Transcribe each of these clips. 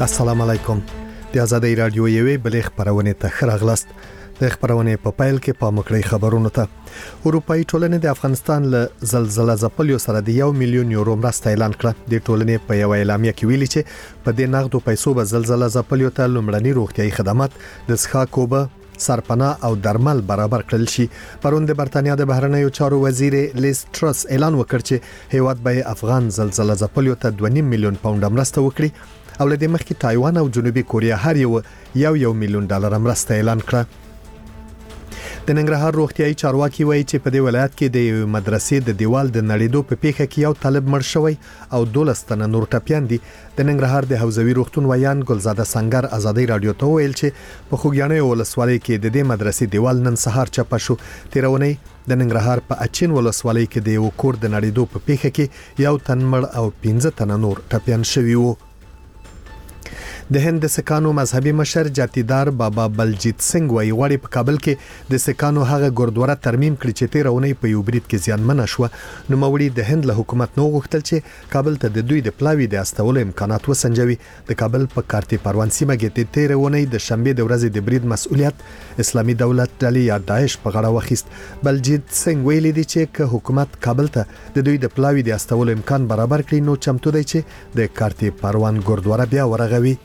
السلام علیکم. د آزادۍ رادیو یوې بلې خبرونه ته خراغلاست. د خبرونه په پایل کې په مکړی خبرونه ته اروپאי ټولنې د افغانستان له زلزلې ځپلو سره د 1 میلیون یورو مرسته اعلان کړه. د ټولنې په یو اعلامیه کې ویلي چې په دې نغدو پیسو به زلزلې ځپلو ته لومړني روغتيایي خدمات د څښاک اوبه سرپناه او درمل برابر کړل شي. پرون د برتانیا د بهرنیو چارو وزیر لیز ټرس اعلان وکړ چې هیواد به افغان زلزلې ځپلو ته 2.5 میلیون پاونډ مرسته وکړي او له دې مخکې تایوان او جنوبي کوریا هر یو میلیون ډالر مرسته اعلان کړه. د ننګرهار روغتيایي چارواکي وایي چې په دې ولایت کې د مدرسې د دیوال د نړیدو په پیښه کې یو طالب مړ شوی او 12 تنه نور ټپيان دي. د ننګرهار د حوزوي روغتون ویان ګلزاده سنگر آزادۍ رادیو ته ویل چې په خوګیانې ولسوالۍ کې د دې مدرسې دیوال نن سهار چپه شو. تیرونی د ننګرهار په اچین ولسوالۍ کې د یو کور د نړیدو په پیښه کې یو تن مړ او 15 تنه نور ټپيان شوي وو. د هند د سکانو مذهبي مشر جاتیدار بابا بلجیت سنگ وایي غواړي په کابل کې د سکانو هغه ګوردواره ترمیم کړي چې تیرونی په یو برید کې زیانمن شو. نو موري د هند له حکومت نو غوښتل چې کابل ته د دوی د پلاوی د استولو امکانات وسنجوي. د کابل په کارتي پروان سیمه کې د تیرونی د شنبه د ورځې د برید مسؤلیت اسلامي دولت ډلې یا داعش په غاړه واخیست. بلجیت سنگ ویلي دی چې حکومت کابل ته د دوی د پلاوی د استولو امکان برابر کړي نو چمتو دی چې د کارتي پروان ګوردواره بیا ورغوي.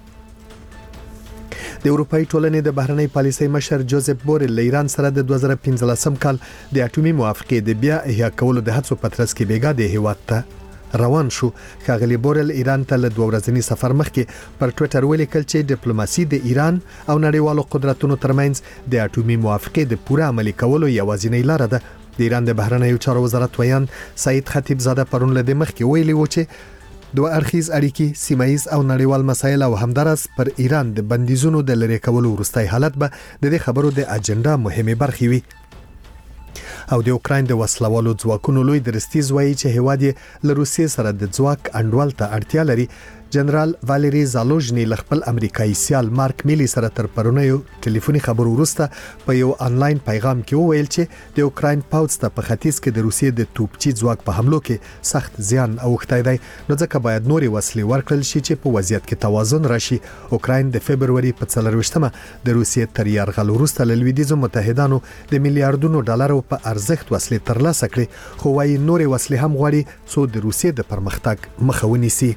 د اروپאי ټولنې د بهرنۍ پالیسۍ مشر جوزف بورل له ایران سره د 2015 کال د اټومي موافقې د بیا احیا کولو د هڅو په ترڅ کې بیګا د هیواد ته روان شو. ښاغلي بورل ایران ته له 2 ورځنی سفر مخکې پر ټوئیټر ولیکل چې ډیپلوماسي د ایران او نړیوالو قدرتونو ترمنځ د اټومي موافقې د پوره عملي کولو یوازینۍ لار ده. د ایران د بهرنیو چارو وزارت ویان سعید خطیب زاده پرون له د مخکې ویلي و چې دوه اړخیز اړیکې سیمایي او نړیوال مسایل او همدارس پر ایران د بندیزونو د لری کولو وروستي حالت به د دې خبرو د اجنډا مهمه برخه وي. او د اوکراین د وسلوالو ځواکونو لوی درستیز وایي چې هواد له روسیې سره د ځواک انډول ته اړتیا لري. جنرال والری زالوژنی ل خپل امریکایي سیال مارک میلی سره تر پرونیو ټلیفوني خبرو وروسته په یو انلاین پیغام کې وویل چې د اوکراین پاوځ ته په ختیځ کې د روسیې د توپچي ځواک په حملو کې سخت زیان اوښتی دی نو ځکه باید نوري وسلې ورکړل شي چې په وضعیت کې توازن راشي. اوکراین د فبرवरी په 24مه د روسیې تر یرغل وروسته له لویدیځو متحدانو د میلیارډونو ډالرو په ارزښت وسلې ترلاسه کړې خو وايي نوري وسلې هم غواړي څو د روسیې د پرمختګ مخه ونیسي.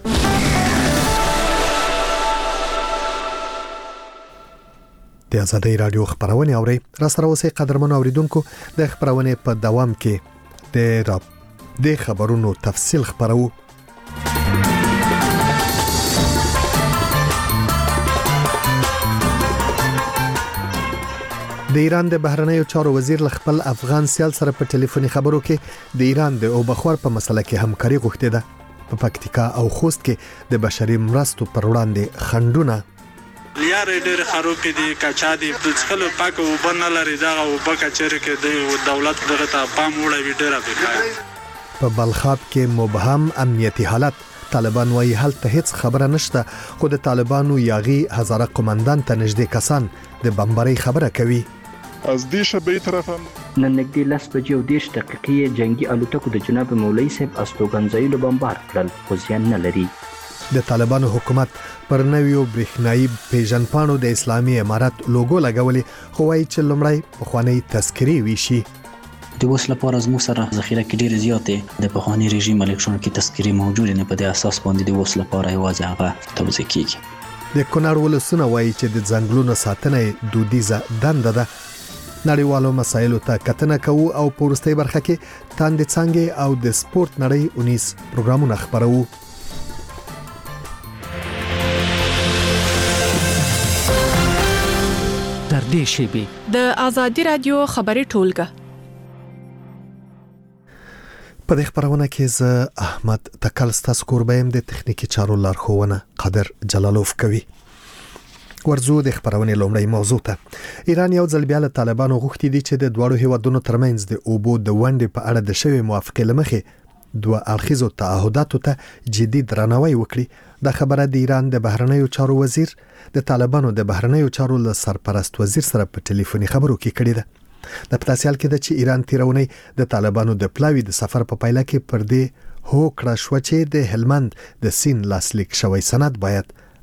د آزادۍ رادیو خبرونه اوري را سره اوسې قدرمنو اوریدونکو د خبرونه په دوام کې د خبرونو تفصیل خبرو. د ایران د بهرنیو چارو وزیر خپل افغان سیال سره په ټلیفوني خبرو کې د ایران د اوبخور په مسله کې همکاري غوښتې ده. په پکتیکا او خوست کې د بشري مرستو پر وړاندې خندونه لیار ډېر خراب دي کچا دي د څخلو پاک او بنه لري دا او پاک چیرې کې د دولت دغه ته پام وړي ډېر به په بلخاب کې مبهم امنیتي حالت طالبان وايي هلته هیڅ خبره نشته خو د طالبانو یاغي هزاره قومندان ته نږدې کسان د بمباري خبره کوي. از دې شبې طرفم نن نږدې 10:10 جنگي الوتکو د جناب مولوی صاحب استوګنځایلو بمبار کړل خو ځان نه لري. د طالبانو حکومت پر نویو برېښنایي پیژنپاڼو د اسلامي امارات لوګو لګولې خو وايي چې لومړی پخوانی تذکری ویشي. د اوس لپاره زموږ سره ذخیره کې ډېر زیاتې د پخوانی رژیم الکترونیکي تذکری موجود نه په دې اساس باندې د اوس لپاره یوازې هغه توزیع کیږي. د کونړ ولسونه وايي چې د ځنګلونو ساتنه دودیزه دنده ده. نړیوالو مسایلو ته کتنه کوو او په وروستۍ برخه کې تاندې څنګه او د سپورت نړۍ 19 پروګرامونه خبرو. تر دې شی د آزادۍ رادیو خبري ټولګه په دې خبرونه کې ز احمد تکل ستاسو کوربایم د تخنیکی چارو لارښوونه قادر جلالوف کوي. ورزو د خبرونه لومړی موضوع ته ایران یو ځل بیا له طالبانو غوښتي دي چې د دوړو هیوادونو ترمنځ د اوبو د ونډې په اړه د شوی موافقه لمخې دوه اړخیزو تعهداتو ته جدي درناوی وکړي. دا خبره د ایران د بهرنیو چارو وزیر د طالبانو د بهرنیو چارو له سرپرست وزیر سره په ټلیفوني خبرو کې کړې ده. د پتاسیال کې د چې ایران تیرونی د طالبانو د پلاوی د سفر په پایله کې پر دې هو کړه شو چې د هلمند د سین لاسلیک شوی سند باید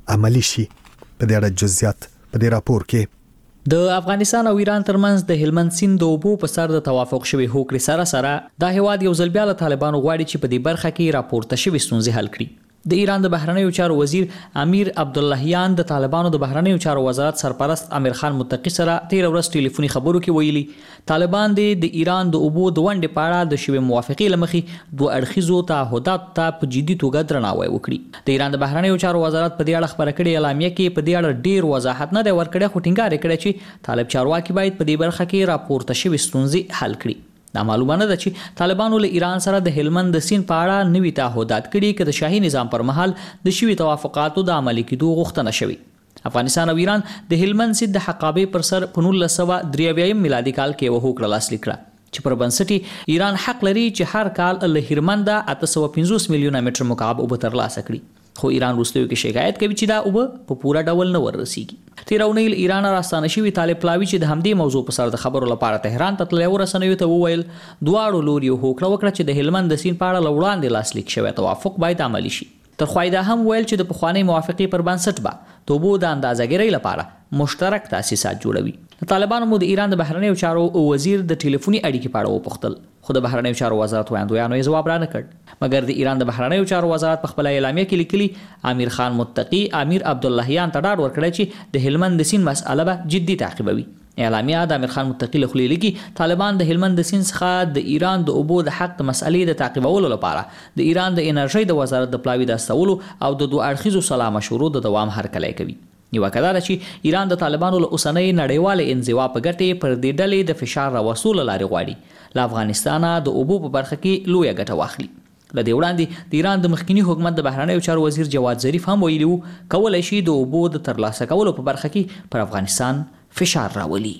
عملی شي. په دې اړه جزئیات په دې راپور کې. د افغانستان او ایران ترمنځ د هلمند سیند د اوبو په سر د توافق شوی هوکړې سره دا هیواد یو ځل بیا له طالبانو غواړي چې په دې برخه کې راپورته شوی ستونزې حل کړي. د ایران د بهرنیو چارو وزیر امیر عبداللهیان د طالبانو د بهرنیو چارو وزارت سرپرست امیر خان متقی سره 13 ورځې ټلیفوني خبرو کې ویلي طالبان د ایران د اوبو د ونډې په اړه د شوی موافقې لمخې دوه اړخیزو تعهداتو ته په جدي توګه درناوی وکړي. د ایران د بهرنیو چارو وزارت په دې اړه خبره کړې اعلامیه کې په دې اړه ډیر وضاحت نه دی ورکړی، خو ټینګار کړی چې طالب چارواکي باید په دې برخه کې راپورته شوی ستونزې حل کړي. دا معلومه نه ده چې طالبانو له ایران سره د هلمند د سیند په اړه نوي تعهدات کړي که د شاهي نظام پر مهال د شوي توافقاتو د عملي کېدو غوښتنه شوې. افغانستان او ایران د هلمند سیند د حقابې پر سر په 1993 میلادي کال کې یوه هوکړه لاسلیک کړه چې پر بنسټ ایران حق لري چې هر کال له هلمند 850 میلیونه متر مکعب اوبه ترلاسه کړي، خو ایران وروستیو کې شکایت کوي چې دا اوبه په پوره ډول نه ورسیږي. تیر اونۍ ایران راستانه شوی طالب پلاوی چې د همدې موضوع په سر د خبرو لپاره تهران ته تللی و رسنیو ته وویل دواړو لوریو هوکړه وکړه چې د هلمند د سیند په اړه له وړاندې لاسلیک شوی توافق باید عملي شي. تر خو دا هم ویل چې د پخوانۍ موافقې پر بنسټ به د اوبو د اندازهګیرۍ لپاره مشترک تاسیسات جوړوي. طالبانو مو د ایران د بهرنیو چارو وزیر د ټلیفوني اړیکې په اړه وپوښتل، خو د بهرنیو چارو وزارت وړاندویانو یې ځواب رانه کړ، مګر د ایران د بهرنیو چارو وزارت په خپل اعلامیه کې لیکلي امیر خان متقی امیر عبداللهیان ته ډاډ ورکړی چې د هلمند د سیند مسأله به جدي تعقیبوي. اعلامیه د امیر خان متقی له خولې لیکي طالبان د هلمند د سیند څخه د ایران د اوبو د حق د مسألې د تعقیبولو لپاره د ایران د انرژۍ د وزارت د پلاوي د استولو او د دوه اړخیزو سلا مشورو د دوام هرکلی کوي. نیوکه دا ده چې ایران د طالبانو له اوسنۍ نړیوالې انزوا په ګټې پر دې ډلې د فشار راوستلو له لارې غواړي له افغانستانه د اوبو په برخه کې لویه ګټه واخلي. له دې وړاندې د ایران د مخکني حکومت د بهرنیو چارو وزیر جواد ظریف هم ویلي وو کولی شي د اوبو د ترلاسه کولو په برخه کې پر افغانستان فشار راولي.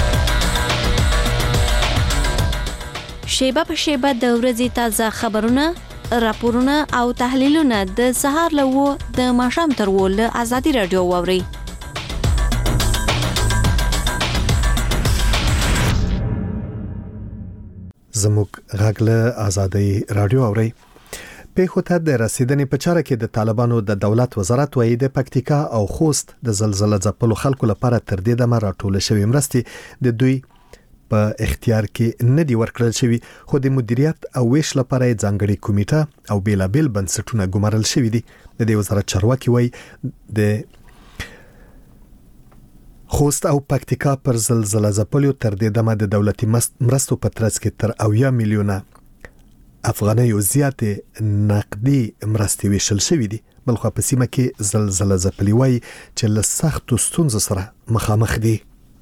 شیبه په شیبه د ورځې تازه خبرونه، راپورونه او تحلیلونه د سهار له 9 د ماښام تر 10 له آزادي رادیو واوري. زموږ غږ له آزادي رادیو اوري. پیښو ته د رسیدنې په چاره کې د طالبانو د دولت وزارت وایي د پکتیکا او خوست د زلزلې ځپلو خلکو لپاره تر دې دمه راټول شوی مرستې د دوی په اختیار کې نه دی ورکړل شوی، خو د مدیریت او ویش لپاره ځانګړي کمیټه او بیلابل بنسټونه ګمارل شوی دي. د دې وزارت چارواکي وایي د خوست او پکتیکا پر زلزلې ځپلو تر دې دمه د دولتي مرستو په ترڅ کې تر 80 میلیونه افغانۍ زیاتې نقدي مرستې ویشل شوی دي. بلخو په سیمه کې زلزلې ځپلې وایي چې له سختو ستونزو سره مخامخ دي.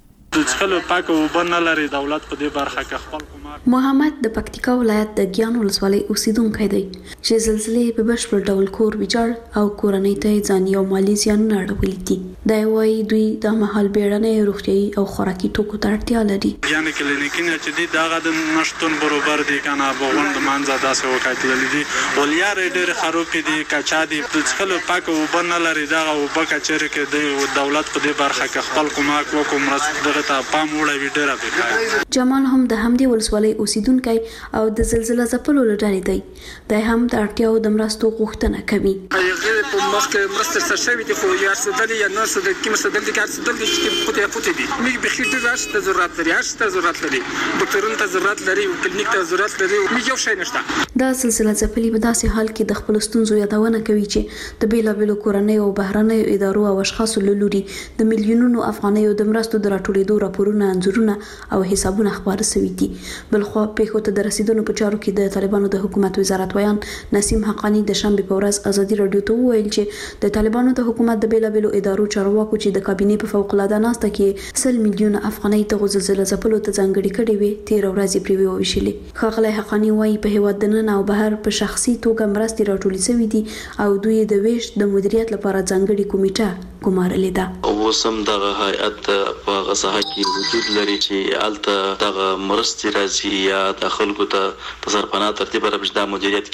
د څښلو پاکه اوبه نه لري، دولت په دې برخه کې خپل کومک. محمد د پکتیکا ولایت د ګیان ولسوالۍ اوسیدونکی دی چې زلزلې په بشپړ ډول کور ویجاړ او کورنۍ ته ځاني او مالي زیانونه اړولي دي. دا وایي دوی د مهال بیړنۍ روغتیايي او خوراکي توکو ته اړتیا لري. یعنې کلینیکونه چې دي دغه د نشتون برابر دي کنه بغوند منځه داسې وکړل دي ولیا ډېر خرابې دي کچا دي د څښلو پاکه اوبه نه لري، دغه اوبه کچېره کې د دولت په دې برخه کې خپل کومک وکړي مرسته ته پام وړي ډېره به. جمال هم د همدې ولسوالۍ اوسیدونکی او د زلزلې ځپلو لړۍ دی. دا هم د اړتیاو د مرستو غوښتنه کوي. هغه په مخکې مرسته سره شوی دي خو یا سدل یا نه سدل کې مسدل دي کار سدل دي چې پوتې دي میګ بخیر دي راځي ته ضرورت لري، هڅه ضرورت لري، ډاکټرونو ته ضرورت لري، کلینیک ته ضرورت لري، میګ یو شی نشته. دا زلزلې ځپلې په داسې حال کې د خپل ستونزو یادونه کوي چې د بیلابلو کورنۍ او بهرنۍ ادارو او اشخاصو له لوري د میلیونونو افغانیو د مرستو د راټولېدو راپورونه، انځورونه او حسابونه خبر شوي دي. بلخو پیښو ته د رسیدونکو په چارو کې د طالبانو د حکومت وزارت ویان نسیم حقانی د شنبه په ورځ آزادي رادیو ته وویل چې د طالبانو د حکومت د بیلابلو ادارو چارواکو چې د کابینې په فوق العاده ناسته کې 100 میلیونه افغانۍ ته زلزلې ځپلو ته ځانګړي کړي وي 13 ورځې پرې وویشلې. ښاغلی حقانی وایي په هیواد دننه او بهر په شخصي توګه مرستې راټولې شوې دي او دوی د ویش د مدیریت لپاره ځانګړي کمیټه ګمارلې ده. اوسم دغه هیئت په هغه ساحه کې وجود لري چې الته دغه مرستې راځي یا د خلکو ته په سرپناه ترتیب راځي د مدیریت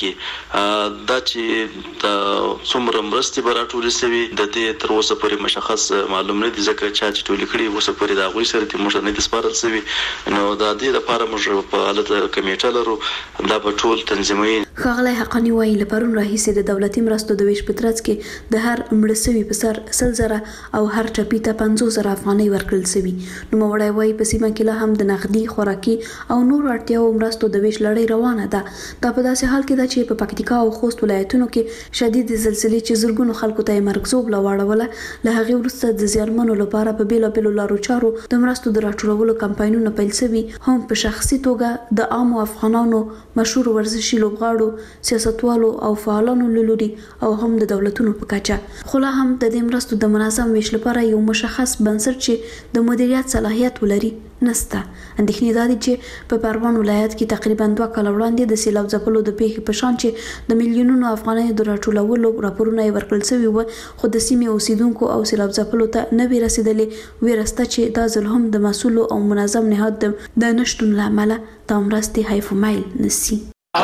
کې دا چې د څومره مرستې به راټولې شوي د دې تر اوسه پورې مشخص معلوم نه دي ځکه چې ټولې کړي اوسه پورې د هغوی سره موږ نه دي سپارل شوي. نو د دې لپاره موږ په حالت کمیټه لرو دا به ټول تنظیموي. ښاغلی حقانی وایي له پرون راهیسې د دولتي مرستو د ویش په ترڅ کې د هر مړه سوي په سر 100,000 او هر ټپي ته 50,000 افغانۍ ورکړل سوي. نوموړی وایي په سیمه کې لا هم د نغدي، خوراکي او نور اړتیاو مرستو د ویش لړۍ روانه ده. دا په داسې حال کې ده چې په پکتیکا او خوست ولایتونو کې شدید زلزلې چې زرګونو خلکو ته مرګ له واړوله، له هغې وروسته د زیانمنو لپاره په بیلابیلو لارو چارو د مرستو د راټولولو کمپاینونه پیل سوي، هم په شخصي توګه د عامو افغانانو، مشهور ورزشي لوبغاړو، سیاستوالو او فعالانو له لوري او هم د دولتونو په کچه. خو لا هم د دې مرستو د منظم ویش لپاره یو مشخص بنسټ چې د مدیریت صلاحیت ولري نسته. اندېښنې دا دي چې په پروان ولایت کې تقریبا 2 کاله وړاندې د سیلاب ځپلو د پیښې په شان چې د میلیونونو افغانیو د راټولولو راپورونه یې ورکړل سوي وو، خو د سیمې اوسیدونکو او سیلاب ځپلو ته نه وي رسېدلې. ویره شته چې دا ځل هم د مسؤلو او منظم نهاد د نشتون له امله دا مرستې حیف مایل نشي.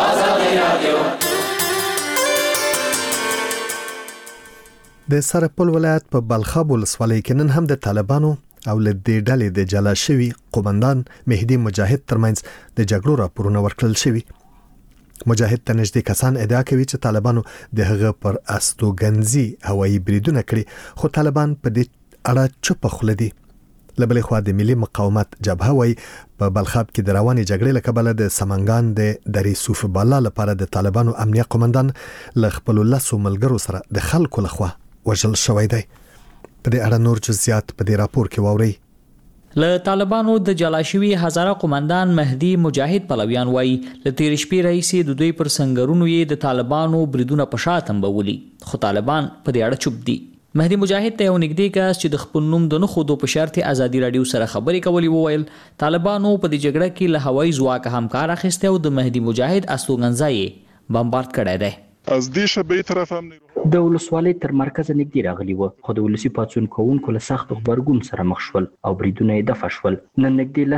د سرپل ولایت په بلخاب ولسوالۍ کې نن هم د طالبانو او له دې ډلې د جلا شوي قومندان مهدي مجاهد ترمنځ د جګړو راپورونه ورکړل شوي. مجاهد ته نږدې کسان ادعا کوي چې طالبانو د هغه پر استوګنځي هوایي بریدونه کړي، خو طالبان په دې اړه چوپ خوله دي. لبلې خوا د ملي مقاومت جبهه وایي په بلخاب کې د روانې جګړې له کبله د سمنګان د درې صوف بالا لپاره د طالبانو امنیه قومندان له خپلو 10 ملګرو سره د خلکو لخوا وژل شوی دی. په دې اړه نور جزئیات په دې راپور کې واورئ. له طالبانو د جلا شوي هزاره قومندان مهدي مجاهد پلویان وایي له تیر شپې راهیسې د دوی پر سنگرونو یې د طالبانو بریدونه په شا تنبولي، خو طالبان په دې اړه چوپ دي. مهدي مجاهد ته یو نږدې کس چې د خپل نوم د نه ښودو په شرط ازادي راډیو سره خبرې کولې وویل طالبانو په دې جګړه کې له هوایي ځواک هم کار اخیستی او د مهدي مجاهد استوګنځای یې بمبارد کړی دی. از دې شبې طرف هم د ولسوالۍ تر مرکزه نږدې راغلي وو، خو د ولسي پاڅون کوونکو له سخت غبرګون سره مخ شول او بریدونه یې دفع شول. نن نږدې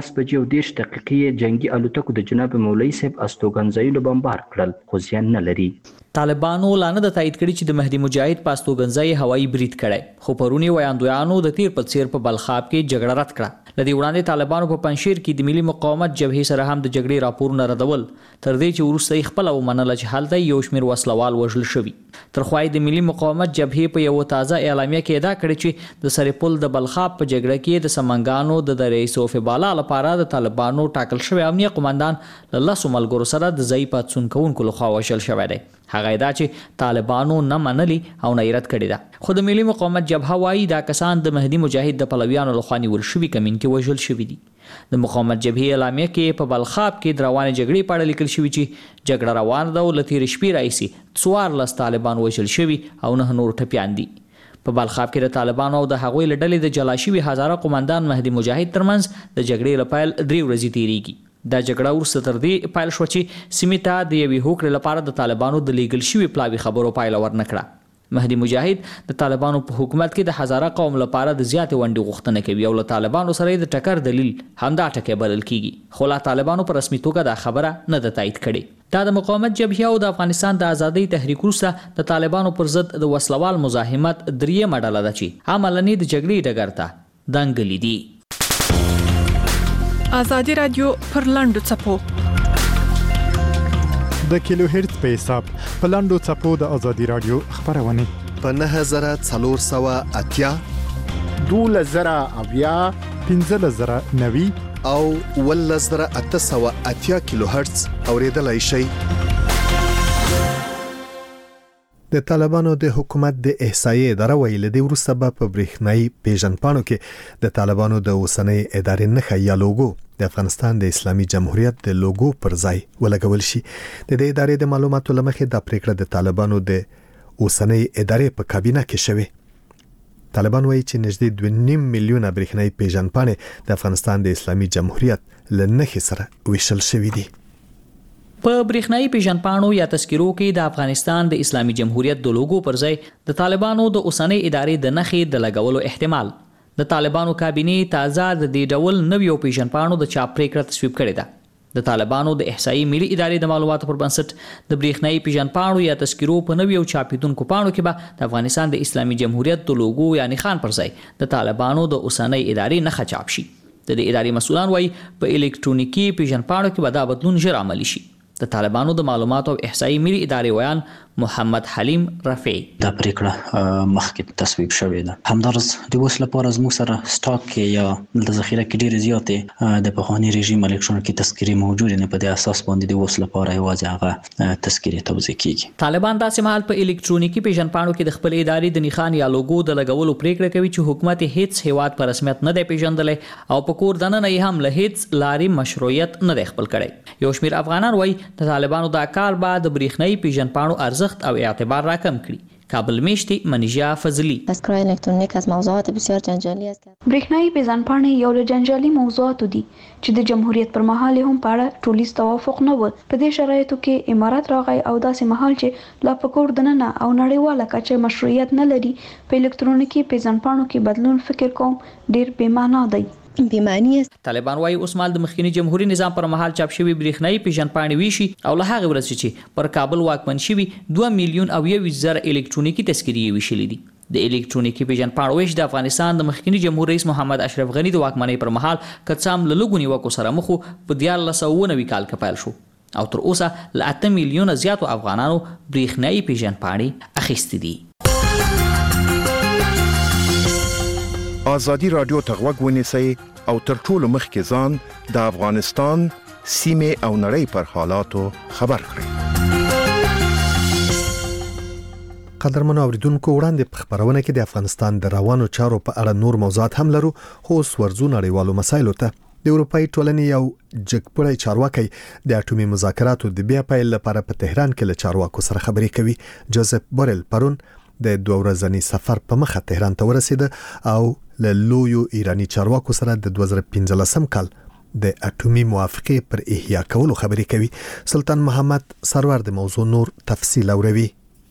10:30 جنگي الوتکو د جناب مولوي صاحب استوګنځایونه بمبارد کړل، خو زیان نه لري. طالبانو لانه د تایید کړي چې د مهدي مجاهد په استوګنځای هوایي برید کړی، خو پرونی ویاندویانو د تیر په څیر په بلخاب کې جګړه رد کړه. لدی وړاندې طالبانو په پنځشیر کې د ملي مقاومت جبهې سره هم د جګړې راپورونه ردول، تر دې چې وروسته خپل ومنله چې هلته یو شمېر وسلوال وژل شوي. ترخوای د ملي مقاومت جبهې په یو تازه اعلامیه کې ادعا کړې چې د سرپل د بلخاب په جګړه کې د سمنګانو د درې صوف بالا لپاره د طالبانو ټاکل شوی امنیه قومندان له 10 ملګرو سره د ځای پاتون کوونکو لخوا وژل شوی دی. هغه ادعا چې طالبانو نه منلي او نه یې رد کړې ده. خو د ملي مقاومت جبهه وایي دا کسان د مهدي مجاهد د پلویانو لخوا نیول شوي کمین کې وژل شوي دي. د مقاومت جبهې اعلامیه کې په بلخاب کې د روانې جګړې په اړه لیکل شوي چې جګړه روانه ده او له تېرې شپې راهیسې 14 طالبان وژل شوي او 9 نور ټپیان دي. په بلخاب کې د طالبانو او د هغوی له ډلې د جلا شوي هزاره قومندان مهدي مجاهد ترمنځ د جګړې له پیل 3 ورځې تېرېږي. دا جګړه وروسته تر دې پیل شوه چې سیمې ته د یوې هوکړې لپاره د طالبانو د لیږل شوي پلاوي خبرو پایله ورنه کړه. مهدي مجاهد د طالبانو په حکومت کې د هزاره قوم لپاره د زیاتې ونډې غوښتنه کوي او له طالبانو سره د ټکر دلیل همدا ټکی بلل کیږي، خو لا طالبانو په رسمي توګه دا خبره نه ده تایید کړې. دا د مقاومت جبهه او د افغانستان د ازادۍ تحریک وروسته د طالبانو پر ضد د وسلوال مزاحمت درېیمه ډله ده چې عملاً د جګړې ډګر ته دنګلې دي. ازادي رادیو پر لاندو چپو د کیلو هرتز په حساب په لاندو چپو د ازادي رادیو خبرونه په 9480 2000 1590 او 1880 کیلو هرتز اوریدلای شئ. د طالبانو د حکومت د احصایې اداره ویل دی وروسته په برېښنايي پیژنپاڼو کې د طالبانو د اوسنۍ ادارې نښه یا لوګو د افغانستان د اسلامي جمهوریت د لوګو پر ځای ولګول شي. د دې ادارې د معلوماتو لمخې د پریکړه د طالبانو د اوسنۍ ادارې په کابینه کې شوه. طالبان وایي چې نږدې 2.5 میلیونه برېښنايي پیژنپاڼې د افغانستان د اسلامي جمهوریت له نښې سره ویشل شوي دي. په برېښنايي پیژنپاڼو یا تذکرو کې د افغانستان د اسلامي جمهوریت د لوګو پر ځای د طالبانو د اوسنۍ ادارې د نښې د لګولو احتمال. د طالبانو کابینې تازه د دې ډول نویو پیژنپاڼو د چاپ پریکړه تصویب کړې ده. د طالبانو د احصایي ملي ادارې د معلوماتو پر بنسټ د برېښنايي پیژنپاڼو یا تذکرو په نویو چاپیدونکو پاڼو کې به د افغانستان د اسلامي جمهوریت د لوګو یعنی خان پر ځای د طالبانو د اوسنۍ ادارې نښه چاپ شي. د دې ادارې مسؤلان وایي په الکترونیکي پیژنپاڼو کې به دا بدلون ژر عملي شي. د طالبانو د معلوماتو او احصایي ملي ادارې ویان محمد حلیم رفیع دا پریکړه مخکې تصویب شوې ده. همدارس د اوس لپاره زموږ سره سټاک کې یا د ذخیره کې ډېرې زیاتې د پخواني رژیم الکترونیکي تذکرې موجودې نه، په دې اساس باندې د اوس لپاره یوازې هغه تذکرې توزیع کیږي. طالبان داسې مهال په الکترونیکي پیژندپاڼو کې د خپل ادارې د نښان یا لوګو د لګولو پریکړه کوي چې حکومت هیڅ هیواد په رسمیت نه دی پیژندلی او په کور دننه یې هم له هیڅ لارې مشروعیت نه دی خپل کړی. یو شمېر افغانان وایي د طالبانو دا کار به د برېښنایي پیژندپاڼو ارزښت او اعتبار راکم کړي. کابل میشتی منیژا فضلی. تذکره الکترونیک از موضوعات بسیار جنجالی است. برېښنایي پیژندپاڼې یو له جنجالي موضوعاتو دي چې د جمهوریت پر مهال هم په اړه ټولیز توافق نه و. په دې شرایطو کې امارات راغی او داسې مهال چې لا په کور دننه او نړیواله کچه مشروعیت نه لري، په الکترونیکي پیژندپاڼو کې بدلون فکر کوم ډېر بې معنا دی. بیمانی است. طالبان وايي اوس مال د مخکنی جمهوریت نظام پر مهال چاپ شوی برېښنایي پیژندپاڼې ویشي او له هغه ورځې چې پر کابل واکمن شوي 2 میلیون او 1,000 الکترونیکي تذکرې ویشلې دي. د الکترونیکي پیژندپاڼو ویش د افغانستان د مخکنی جمهور رئیس محمد اشرف غنی د واکمنۍ پر مهال کڅام له لګونی وکړو سره مخ په 1990 کال کې پیل شو او تر اوسه له 8 میلیونه زیاتو افغانانو برېښنایي پیژندپاڼې اخیستې دي. آزادی رادیو ته غوږ ونیسئ او تر ټولو مخکې ځان د افغانستان سیمې او نړۍ پر حالاتو خبر کړئ. قدرمنو اوریدونکو، وړاندې په خبرونه کې د افغانستان د روانو چارو په اړه نور موضوعات هم لرو، خو اوس ورځو نړیوالو مسایلو ته. د اروپאי ټولنې یو جګپړی چارواکي د اټومي مذاکراتو د بیا پیل لپاره په تهران کې له چارواکو سره خبرې کوي. جوزف بورل پرون د 2 ورځنی سفر په مخه تهران ته ورسید او له لویو ایرانی چارواکو سره د 2015 کال د اټومي موافقه پر احیا کولو خبرې کوي. سلطان محمد سرور د موضوع نور تفصیل اوروي.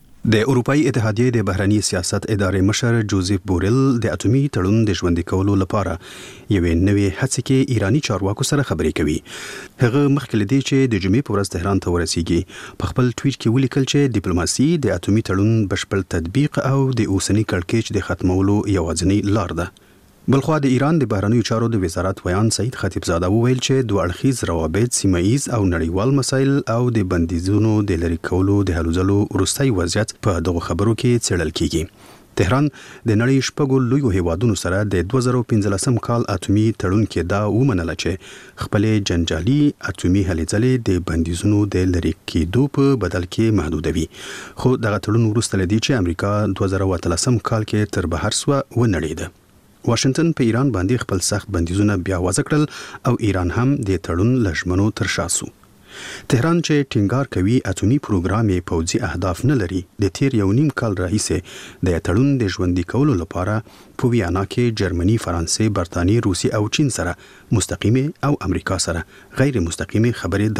د اروپאי اتحادیې د بهرنی سیاست ادارې مشر جوزف بورل د اټومي تړون د ژوندۍ کولو لپاره یوې نوې هڅې کې ایرانی چارواکو سره خبرې کوي. هغه مخکې لدی چې د جمعې په ورځ تهران ته ورسیږي په خپل ټویټ کې ولیکل چې ډیپلوماسي د اټومي تړون بشپړ تطبیق او د اوسنی کړکېچ د ختمولو یوازینی لار ده. بلخوا د ایران د بهرنیو چارو د وزارت ویان سعید خطیبزاده وویل چې دوه اړخیز روابط، سیمایي او نړیوال مسایل او د بندیزونو د لرې کولو د هلو ځلو وروستی وضعیت په دغه خبرو کې څېړل کیږي. تهران د نړۍ شپږو لویو هیوادونو سره د 2015 کال اټومي تړون کې دا ومنله چې خپل جنجالي اټومي هلې ځلې د بندیزونو د لرې کېدو په بدل کې محدودوي. خو دغه تړون وروسته لدی چې امریکا 2013 کال کې تر بهر سو ونړېده. واشنگټن په ایران باندې خپل سخت بندیزونه بیا وضع کړل او ایران هم د تړون لژمنو تر شا سو. تهران چې ټینګار کوي اټومي پروګرام یې پوځي اهداف نه لري، د تیر 1.5 کال راهیسې د تړون د ژوندۍ کولو لپاره په ویانا کې جرمني، فرانسې، برتانیې، روسي او چین سره مستقیمه او امریکا سره غیر مستقیمه خبرې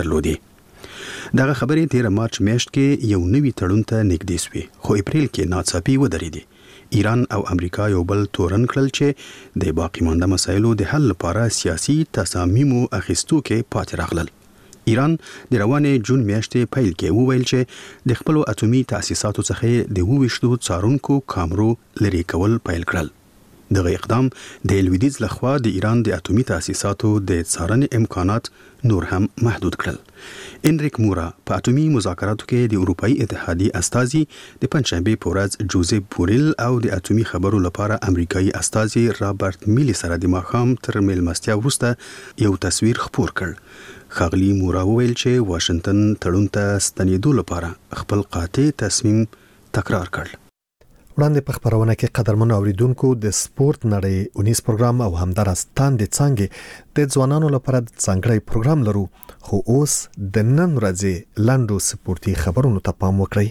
درلودې. دغه خبرې 13 مارچ میاشت کې یو نوي تړون ته نږدې سوې، خو اپریل کې ناڅاپي ودرېدې. ایران او امریکا یو بل تورن کړل چې د باقی مانده مسایلو د حل لپاره سیاسي تصامیمو اخیستو کې پاتې راغلل. ایران د روانې جون میاشتې پیل کې وویل چې د خپل اټومي تاسیساتو څخه د 22 څارونکو کامرو لري کول پیل کړل. دغه اقدام د لویدیز لخوا د ایران د اټومي تاسیساتو د څارنې امکانات نور هم محدود کړل. انریک مورا په اټومي مذاکراتو کې د اروپאי اتحادیې استازي د پنځشنبه په ورځ جوزف بورل او د اټومي خبرو لپاره امریکایي استازي رابرټ میلی سره د ماښام تر میلمستیا وروسته یو تصویر خپور کړ. ښاغلي مورا وویل چې واشنگټن تړون ته ستنېدو لپاره خپل قاطع تصمیم تکرار کړ. وړاندې په خبرونه کې قدرمنو اوریدونکو د سپورت نړۍ 19 پروګرام او همدارستان د څنګه د ځوانانو لپاره د څنګه پروګرام لرو، خو اوس د نن ورځې لاندو سپورتي خبرونو ته پام وکړئ.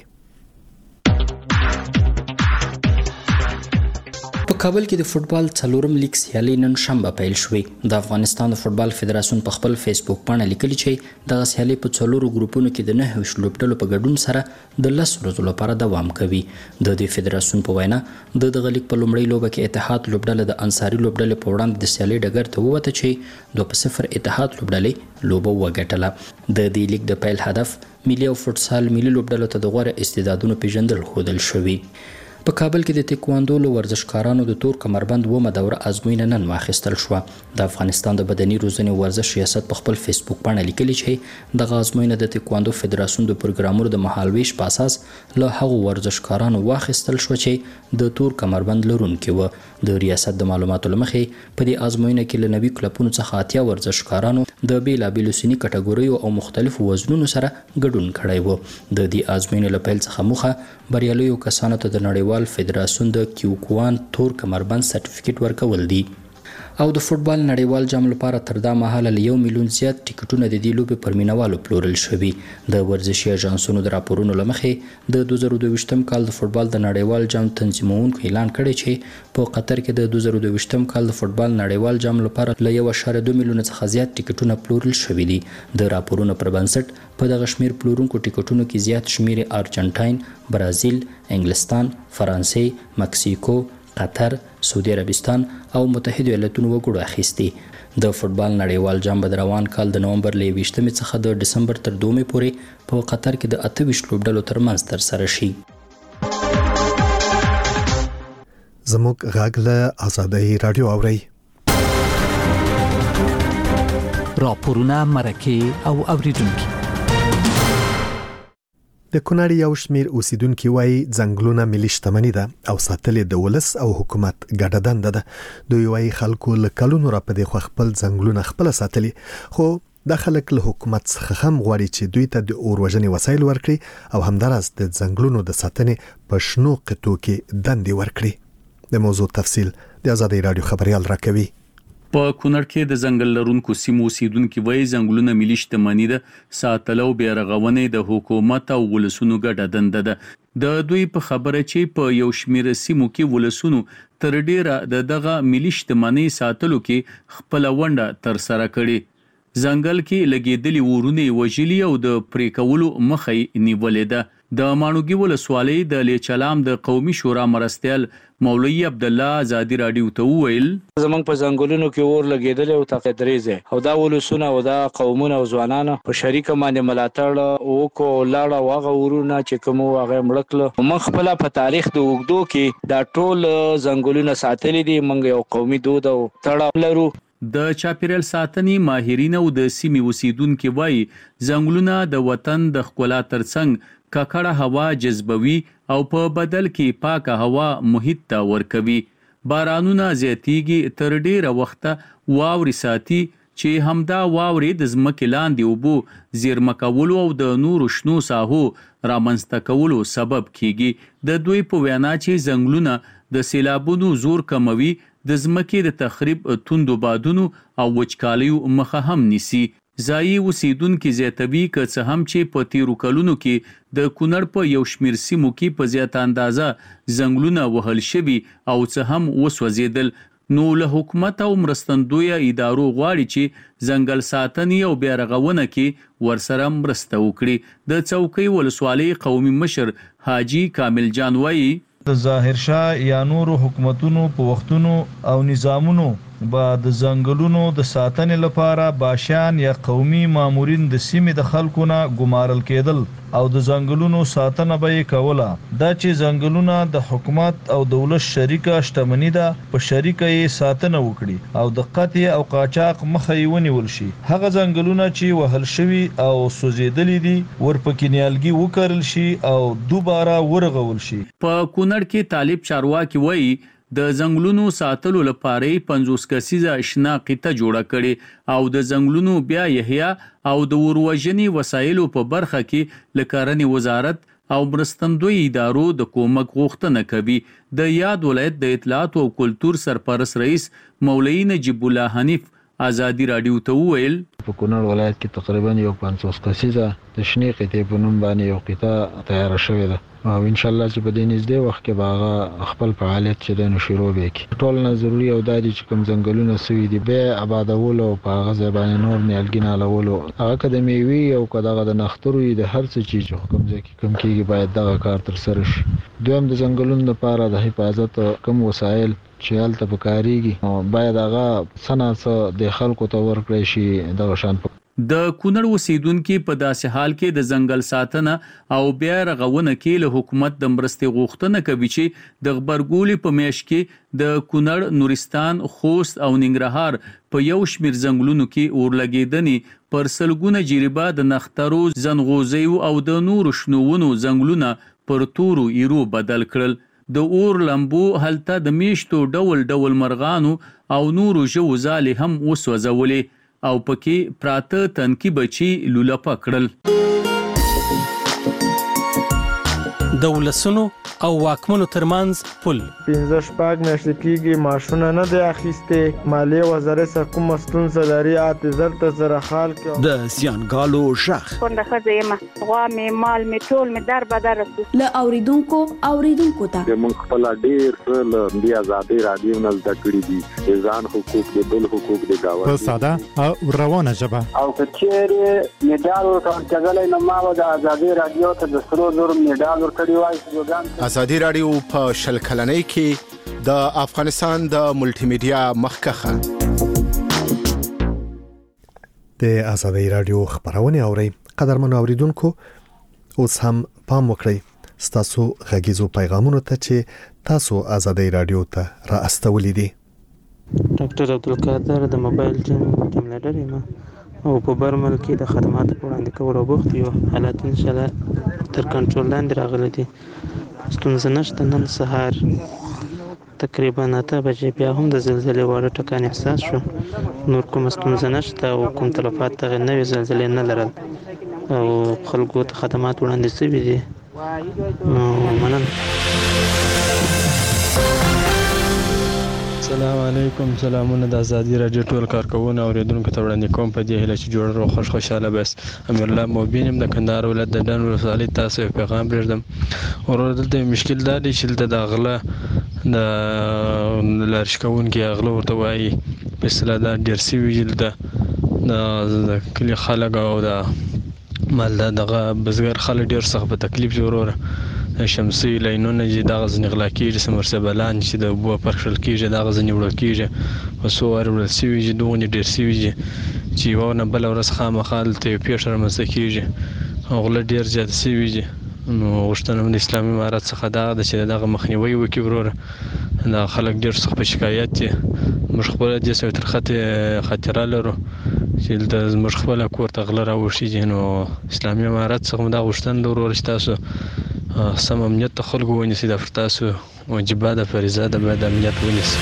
په کابل کې د فوتبال څلورم لیګ سیالي نن شنبه پیل شوې. د افغانستان د فوتبال فدراسیون په خپل فیسبوک باندې لیکلي چې دغه سیالي په څلورو ګروپونو کې د 9 لوبډلو په ګډون سره د 10 ورځو لپاره دوام کوي. د فدراسیون په وینا د دغه لیګ په لومړۍ لوبه کې اتحاد لوبډله د انصاري لوبډلې په وړاندې د سیالي ډګر ته ووته چې 2-0 اتحاد لوبډلې لوبه وګټله. د دې لیګ د پیل هدف ملي او فوتسال ملي لوبډلو ته د غوړه استعدادونو پیژندل خودل شوی. په کابل کې د تکواندو له ورزشکارانو د تور کمربند ومه دوره ازموینه نن واخیستل شو. د افغانستان د بدني روزنې ورزش ریاست په خپل فیسبوک باندې لیکلي چې د ازموینه د تکواندو فدراسیون د پروګرامونو د مهالويش په اساس له هغو ورزشکارانو واخیستل شو چې د تور کمربند لرونکي و. د ریاست د معلوماتو لمخې په دې ازموینه کې له 90 کلبونو څخه 80 ورزشکارانو د بیلابیلو سني کټګوریو او مختلفو وزنونو سره ګډون کړی و. د دې ازموینې له پیل څخه موخه بریالیو کسانو ته د نړیوال فدراسیون د کیوکوان تور کمربند سرټیفیکیټ ورکول دي. او د فوتبال نړیوال جام لپاره تر دا مهاله له 1 میلیون زیات ټیکټونه د دې لوبې پر مینوالو پلورل شوي. د ورزشي اژانسونو د راپورونو له مخې د 2022م کال د فوتبال د نړیوال جام تنظیمونکو اعلان کړی چې په قطر کې د 2022م کال د فوتبال نړیوال جام لپاره له 1.2 میلیون څخه زیات ټیکټونه پلورل شوي دي. د راپورونو پر بنسټ په دغه شمیر پلورونکو ټیکټونو کې زیات شمیر ارجنټاین، برازیل، انګلستان، فرانسې، مکسیکو، قطر، سعودي عربستان او متحده ایالاتونو وګړو اخیستي. د فوتبال نړیوال جام به روان کال د نومبر له 20 څخه د دسمبر تر 2 پورې په قطر کې د 28 لوبډلو ترمنځ ترسره شي. زموږ غږ له آزادۍ رادیو اوري. راپورونه، مرکه او اوریدونکو. د کونړ یو شمیر اوسیدونکو وايي ځنګلونه ملي شتمني ده او ساتل د ولس او حکومت ګډه دنده ده. دوی وايي خلکو له کلونو را پدې خو خپل ځنګلونه خپل ساتلي، خو د خلک له حکومت څخه هم غواړي چې دوی ته د اور وژنې وسایل ورکړي او همدارس د ځنګلونو د ساتنې په شنو قطو کې دندې ورکړي. د موضوع تفصیل د آزادۍ رادیو خبريال راکوي. په کونړ کې د ځنګل لرونکو سیمو اوسیدونکو وایي ځنګلونه ملي شتمني ده، ساتل او بیارغونې د حکومت او ولسونو ګډه دنده ده. د دوی په خبره چې په یو شمیر سیمو کې ولسونو تر ډیره دغه ملي شتمنۍ ساتلو کې خپل ونډه تر سره کړي. ځنګل کې لګیدلي ورونه وژلي او د پریکولو مخې نیولې ده. د مانوګي ولسوالۍ د لیچلام د قومي شورا مرستیال مولوی عبد الله آزادی رادیو ته وویل زمونږ په ځنګلونو کې اور لګیدل او تقدریزه او دا ولسونه او دا قومونه او ځوانانو په شریکه باندې ملاتړ او کو لاړه واغه ورونه چې کوم واغه مړکل مخ خپل په تاریخ د وګدو کې دا ټول ځنګلونه ساتلې دي. موږ یو قومي دود او تړاو لرو. د چاپیریال ساتنې ماهرین او د سیمې اوسیدونکو وایي ځنګلونه د وطن د ښکلا ترڅنګ ککړه هوا جذبوي او په بدل کې پاکه هوا محیط ته ورکوي. بارانونه زیاتیږي تر ډیره وخته واوري ساتي چې همدا واوري د ځمکې لاندې اوبو زیرمه کولو او د نورو شنو ساحو رامنځته کولو سبب کیږي. د دوی په وینا چې ځنګلونه د سیلابونو زور کموي، د ځمکې د تخریب، توندو بادونو او وچکالیو مخه هم نیسي. ځایي اوسیدونکو زیاتوي که څه هم چې په تیرو کلونو کې د کونړ په یو شمیر سیمو کې په زیات اندازه ځنګلونه وهل شوي او څه هم وسوځېدل. نو له حکومت او مرستندویه ادارو غواړي چې ځنګل ساتنې او بیارغونه کې ورسره مرسته وکړي. د څوکۍ ولسوالۍ قومي مشر حاجی کامل جان وایي د ظاهر شاه یا نورو حکومتونو په وختونو او نظامونو با د ځنګلونو د ساتنې لپاره باشان یا قومي مامورین د سیمې د خلکونه ګمارل کېدل او د ځنګلونو ساتنه به یې کوله. دا چې ځنګلونه د حکومت او دولت شریکه شتمني ده، په شریکه یې ساتنه وکړي او د قطع او قاچاق مخه یې ونیول شي. هغه ځنګلونه چې وهل شوي او سوځېدلي دي ورپکې نیالګي وکرل شي او دوباره ورغول شي. په کونړ کې طالب چارواکي وایي د ځنګلونو ساتلو لپاره 50 کسیزه شناخته جوړه کړي او د ځنګلونو بیا یحیا او د وروژنې وسایلو په برخه کې لکارنې وزارت او مرستندوی ادارو د کومک غوښتنه کوي. د یاد ولایت د اطلاعات او کلتور سرپرست رئیس مولوی نجیب الله حنیف آزادی رادیو ته وویل په کونړ ولایت کې تقریبا 50 کسیزه د شنې قطعې په نوم باندې یو قطعه تیار شوې ده او ان شاء الله چې په دې نږدې وخت کې باغه خپل فعالیت چې د شروع وکړي. ټول نه ضروري او د دې چې کوم ځنګلونه سوي دي به آبادولو او په هغه ځای باندې نور نیالګي نه لولو هغه د میوي او کداغه د نخترو د هر څه چیز کوم ځای کې کوم کېږي باید دغه کار تر سره شي. دویم د ځنګلونو لپاره د حفاظت کوم وسایل چې هلته پکاريږي باید هغه سناسه د خلکو ته ورکړي شي. دغه شان د کونړ اوسیدونکو په داسې حال کې د ځنګل ساتنه او بیا رغونه کې له حکومت د مرستې غوښتنه کوي چې د غبرګولي په میاشت کې د کونړ، نورستان، خوست او ننګرهار په یو شمیر ځنګلونو کې اورلګیدنې پر سلګونه جریبه د نخترو، زنغوزیو او د نورو شنوونو ځنګلونه پر تورو ایرو بدل کړل. د اور لمبو هلته د میشتو ډول ډول مرغانو او نورو ژوو ځالې هم وسوځولې او پکې پراته تنکي بچي لولپه کړل. د ولسونو او واکمنو ترمنځ پل 15 میاشتې کېږي ماشونه نه دی اخیستې. مالیې وزارت څخه کومه ستونزه لري اعتذار ته سره حال کړه. د زیانګالو شخ کونډه ښځه یم، غوا مې مال مې ټول مې در بدر رسو. له اوریدونکو ته موږ خپل ډیر څه د ازادي رادیو نه زده کړي دي، ځان حقوق د بل حقوق د گاوه په ساده او روانه ژبه. او کچېره میډال ورکړل نو ما د ازادي رادیو ته د سرو زر میډال ورکړی وای. ازادي رادیو په شل کلنۍ کې د افغانستان د ملټي میډیا مخکخه د ازادي رادیو خبرونه اوري. قدرمن اوریدونکو اوس هم پام وکړئ ستاسو غږیزو پیغامونو ته چې تاسو ازادي رادیو ته را استولې دي. ډاکټر عبدالقادر د موبایل ټیم لیډر یم او په برمل کې د خدماتو وړاندې کولو بوخت یو. حالات ان شاء الله تر کنټرول لاندې راغلي دي. ستونزه نشته. نن سهار تقریبا 8 بجې بیا هم د زلزلې وړ ټکان احساس شو. نور کوم ستونزه نشته او کوم تلفات ته نوې زلزلې نه لرل او خلکو ته خدمات وړاندې شوي دي. مننه. السلام علیکم. سلامونه د ازادي رادیو ټول کارکونکو او اوریدونکو ته وړاندې کوم په دې هیله چې جوړ او خوشاله بس. امیر الله موبین د کندهار ولایت د ډن ولسوالۍ تاسو پیغام پرېږدم. ورور دلته مشکل دا دی چې د غله د لارښکون کې غله ورته وایي په اصطلاح دا ډیر سی ویل د کلی خلک او د مال دغه بزګر خلک ډیر سخت په تکلیف ضرور شمسي لینونه چې دغه ځنې غلا کېږي، سمرسبلان چې د اوبو پرخښل کېږي دغه ځنې وړل کېږي. په څو وارې وړل سوي چې دغونې ډېر سوي چې یوه نه بله ورځ خامخا دلته یو پېښه رامنځته کېږي او غله ډېر زیات سوي دي. نو غوښتنه د اسلامي امارت څخه دغه ده چې دغه مخنیوی وکړي وروره. دا خلک ډېر سخت په شکایت دي. موږ خپله دې سره تر خطره لرو چې دلته زموږ خپله کور ته غله راوښي. نو اسلامي امارت څخه مو دا غوښتنه ده وروره چې تاسو سم امنیت ته خلکو ونیسي. دا پر تاسو واجبه ده، فریضه ده، باید امنیت ونیسي.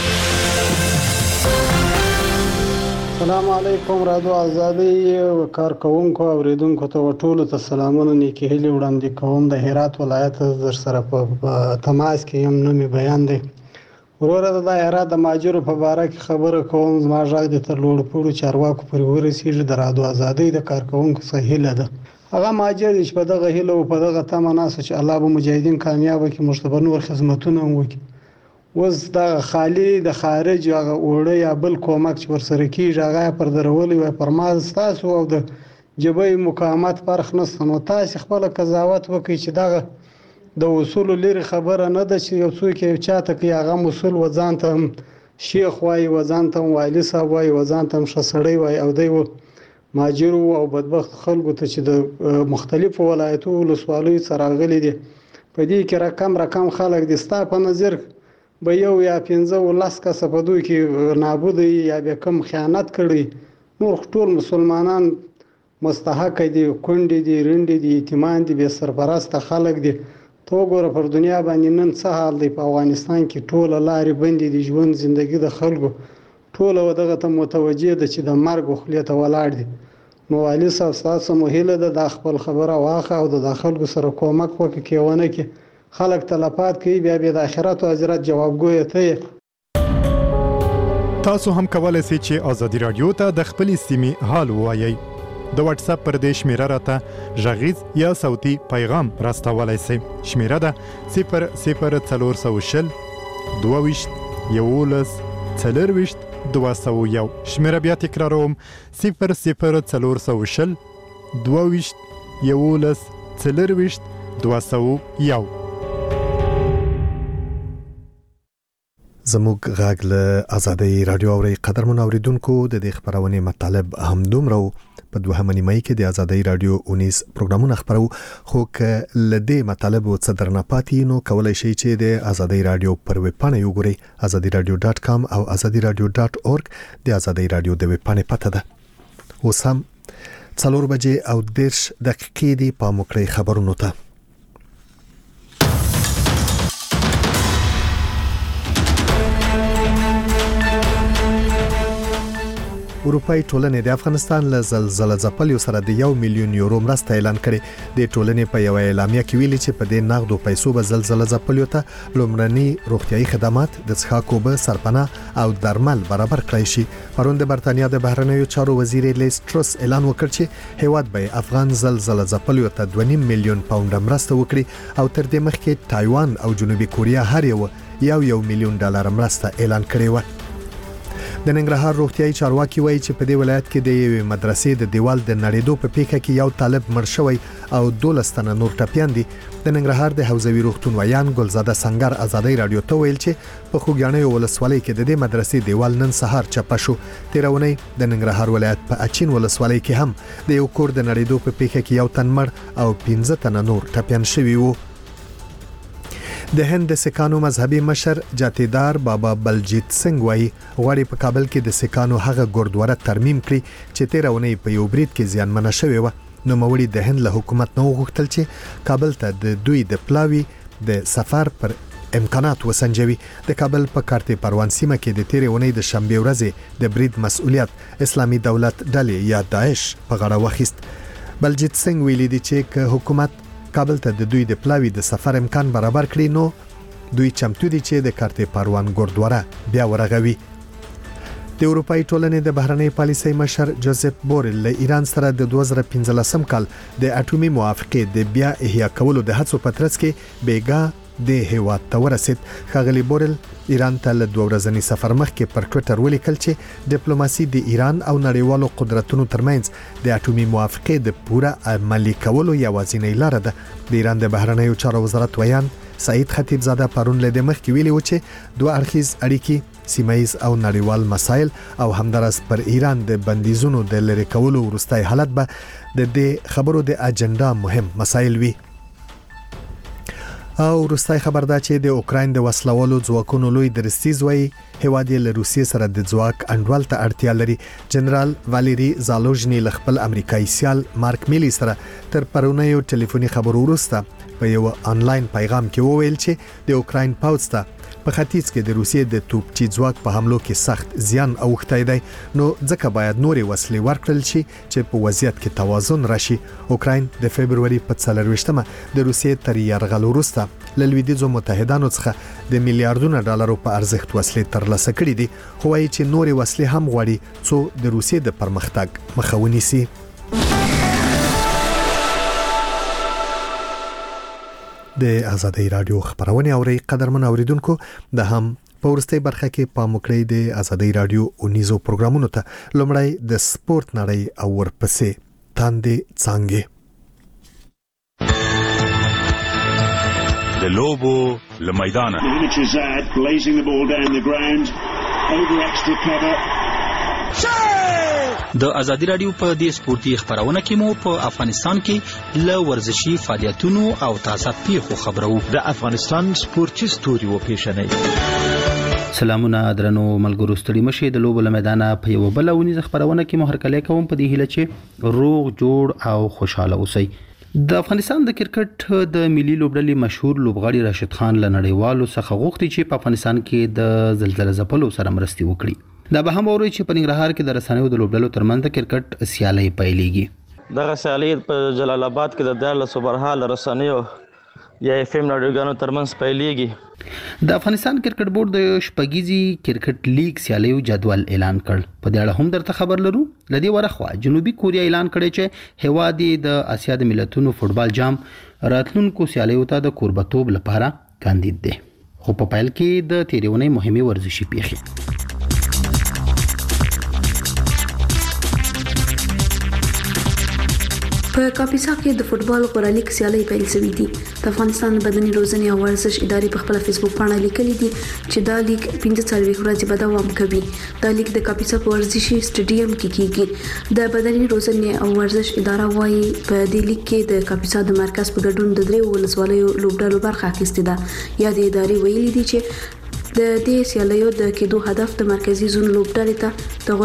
السلام علیکم. رادیو ازادي کارکونکو او اوریدونکو ته ټولو ته سلامونه نیکی هیلې وړاندې کوم. د هرات ولایت در سره په تماس کې یم. نومي بیان دی وروره د هرات د ماجرو په باره کې خبره کوم. زما غږ د تر لوړ پوړو چارواکو پورې ورسیږي. د رادیو ازادي د کارکونکو څخه هیله ده هغه ماجر چې په دغه هیله او په دغه تمه ناسه چې الله به مجاهدین کامیاب کړي، موږ ته نور خدمتونه وکړي. اوس د خالی د خارج هغه اوړه یا بل کومک چې ورسره کېږي هغه پر درولي وای پر ما ستاسو او د جبهې مقاومت فرق نشته. نو تاسې خپله قضاوت وکړئ چې دغه د اصولو لرې خبره نه ده چې یو څوک یو چاته کوي هغه مسؤل و ځان ته شیخ وایي، و ځان ته والي صاحب وایي، و ځان ته ښه سړی وایي او دی ماجرو او بدبخت خلکو ته چې د مختلفو ولایتو ولسوالیو څخه راغلي دي. په دې کې رقم خلک دي. ستا په نظر به یو یا 15 کسه په دوی کې نابود یا به کم خیانت کړي. نور ټول مسلمانان مستحق دي، کونډې دي، رنډې دي، یتیمان دي، بې سرپرسته خلک دي. ته وګوره پر دنیا باندې نن څه حال دی. په افغانستان کې ټوله لارې بندې دي. ژوند زندگی د خلکو ټوله دغه ته متوجه ده چې د مرګ خولې ته ولاړ دي. نو والي صاحب ستاسو مهیله ده د خپل خبره واخه او د خلکو سره کومک وکړي کې ونه کې خلک تلفات کوي بیا د آخرت او اجرت جوابګوی ته. تاسو هم کولای شئ چې ازادي رادیو ته د خپل سیمې حال ووایي. د واتس اپ پر دې شمیره راته غږیز یا صوتي پیغام راستولای شئ. شمیره ده 00400 22 11 40 201. شمیره بیا تکراروم 00400 22 11 40 201. زموږ غاګ له آزادۍ رادیو اوري قدرمن اوریدونکو د دې خبرونه مطلب هم دومره په دوهمه نیمه کې د آزادۍ رادیو 19 پروګرامونه خبرو خو ک لدې مطلب او صدر نه پاتې نو کولای شي چې د آزادۍ رادیو پر ویب پاڼه یو ګوري azadiradio.com او azadiradio.org د آزادۍ رادیو د ویب پاڼې پته ده. اوس هم 4 بجې او 10 دقیقې دی په مکړې خبرونو ته. اروپאי ټولنې د افغانستان له زلزلې ځپلو سره د 1 میلیون یورو مرسته اعلان کړې. د ټولنې په یو اعلامیه کې ویلي چې په دې نغدو پیسو به زلزلې ځپلو ته لومړني روغتيایي خدمات د څښاک اوبه سرپناه او درمل برابر کړی شي. پرون د برتانیا د بهرنیو چارو وزیر لیز ټرس اعلان وکړ چې هیواد به افغان زلزلې ځپلو ته 2.5 میلیون پاونډ مرسته وکړي او تر دې مخکې تایوان او جنوبي کوریا هر یو 1 میلیون ډالر مرسته اعلان کړی و. د ننګرهار روغتيایي چارواکي وایي چې په دې ولایت کې د یوې مدرسې د دیوال د نړیدو په پیښه کې یو طالب مړ شوی او 12 تنه نور ټپيان دي. د ننګرهار د حوزوي روغتون ویان ګلزاده سنگر آزادۍ رادیو ته ویل چې په خوګیاڼي ولسوالۍ کې د دې مدرسې دیوال نن سهار چپه شو. تیرونی د ننګرهار ولایت په اچین ولسوالۍ کې هم د یو کور د نړیدو په پیښه کې یو تن مړ او 15 تنه نور ټپيان شوي وو. د هند د سکانو مذهبي مشر جاتیدار بابا بلجیت سنگ وایي غواړي په کابل کې د سکانو هغه ګوردواره ترمیم کړي چې تیرونی په یو برید کې زیانمنه شوې و. نو موري د هند له حکومت نو غوښتل چې کابل ته د دوی د پلاوی د سفر پر امکانات وسنجوي. د کابل په کارتې پروان سیمه کې د تیرونی د شنبه ورځې د برید مسؤلیت اسلامي دولت ډلې یا داعش په غاړه واخیست. بلجیت سنگ ویلي دی چې حکومت کابل ته د دوی د پلاوی د سفر امکان برابر کړي نو دوی چمتو دي چې د کارتې پروان ګوردواره بیا ورغوي. د اروپאי ټولنې د بهرنۍ پالیسۍ مشر جوزف بورل له ایران سره د 2015 کال د اټومي موافقې د بیا احیا کولو د هڅو په ترڅ کې بیګا د هیواد ته ورسید. خغلی بورل ایران ته له 2 ورځنی سفر مخکې پر ټوئیټر ولیکل چې ډیپلوماسي د ایران او نړیوالو قدرتونو ترمنځ د اټومي موافقې د پوره عملي کولو یوازینۍ لار ده. د ایران د بهرنیو چارو وزارت ویان سعید خطیب زاده پرون له د مخکې ویلي و چې دوه اړخیز اړیکې سیمایز او نړیوال مسایل او همدارس پر ایران د بندیزونو د لری کولو وروستای حالت به د دې خبرو د اجنډا مهم مسایل وي. او وروستای خبر دا چې د اوکراین د وسلوالو ځواکونو لوی درستیز وایي هیواد یې له روسیې سره د ځواک انډول ته اړتیا لري. جنرال واليري زالوژني له خپل امریکایي سیال مارک میلی سره تر پرونیو ټلیفوني خبرو وروسته په یو آنلاین پیغام کې وویل چې د اوکراین پوځ ته په ختیځ کې د روسیې د توپچي ځواک په حملو کې سخت زیان اوښتی دی نو ځکه باید نورې وسلې ورکړل شي چې په وضعیت کې توازن راشي. اوکراین د فبرवरी په 24مه د روسیې تر یرغل وروسته له لویدیځو متحدانو څخه د میلیارډونو ډالرو په ارزښت وسلې ترلاسه کړې دي خو وايي چې نورې وسلې هم غواړي څو د روسیې د پرمختګ مخه ونیسي. د آزادۍ رادیو خبرونه اوري قدرمن اوریدونکو د هم په ورستۍ برخه کې پام وکړئ د آزادۍ رادیو 19 پروګرامونو ته. لومړی د سپورت نړۍ او ورپسې تاندې څنګه د لوبو لمیدانه د ازادي رادیو په دې سپورتي خبرونه کې مو په افغانستان کې له ورزشي فعالیتونو او تازه پیښو خبرو. د افغانستان سپورتي ستوري و پیښنې سلامونه درنو ملګرو ستړي مشه د لوبو لمیدانه په یو بل ونیز خبرونه کې مو هرکلی کوم په دې هیله چې روغ جوړ او خوشاله اوسئ. د افغانستان د کرکټ د ملي لوبډلې مشهور لوبغاړي راشد خان له نړیوالو څخه غوښتي چې په افغانستان کې د زلزلې ځپلو سره مرستې وکړي. دا به هم اوري چې په ننګرهار کې د رسنیو د لوبډلو ترمنځ د کرکټ سیالي پیلېږي. دغه سیالي په جلال آباد کې د 14 برحال رسنیو یا اف ام رادیوګانو ترمنځ پیلېږي. د افغانستان کرکټ بورډ د شپږیزي کرکټ لیګ سیالیو جدول اعلان کړ. په دې اړه هم درته خبر لرو. لدی ورخوا جنوبي کوریا اعلان کړی چې هیواد د اسیا د ملتونو فوتبال جام راتلونکو سیالیو ته د قربتوب لپاره کاندید دی. خو په پیل کې د تیرونی مهمه ورزشي پیښې په کاپیسا کې د فوتبال غوړالیک سیالي پیل شوې دي. د افغانستان بدني روزنې او ورزش ادارې په خپل فیسبوک باندې لیکلي دي چې دا لیګ 45 ورځې به دوام کوي. دا لیګ د کاپیسا په ورزشي سټیډیم کې کیږي. د بدني روزنې او ورزش اداره وايي په دې لیګ کې د کاپیسا د مرکز په ګډون د 3 ولسوالیو لوبډلو برخه اخیستې ده. یا د ادارې ویلي دي چې د دې سیالیو د کېدو هدف د مرکزی زون لوبډلې ته د